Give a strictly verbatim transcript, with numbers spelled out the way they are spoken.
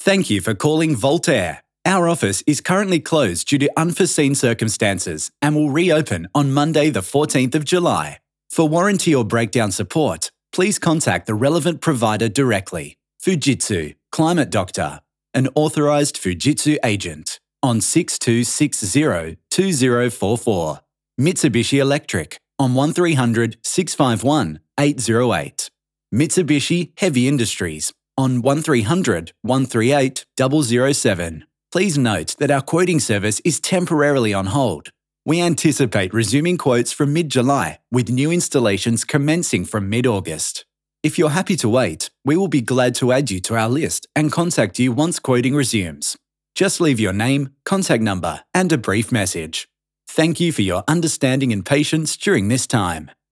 Thank you for calling Voltaire. Our office is currently closed due to unforeseen circumstances and will reopen on Monday the fourteenth of July. For warranty or breakdown support, please contact the relevant provider directly. Fujitsu, Climate Doctor, an authorised Fujitsu agent, on six two six zero two zero four four. Mitsubishi Electric, on one three hundred six five one eight zero eight. Mitsubishi Heavy Industries, on one three hundred one three eight zero zero seven. Please note that our quoting service is temporarily on hold. We anticipate resuming quotes from mid-July, with new installations commencing from mid-August. If you're happy to wait, we will be glad to add you to our list and contact you once quoting resumes. Just leave your name, contact number, and a brief message. Thank you for your understanding and patience during this time.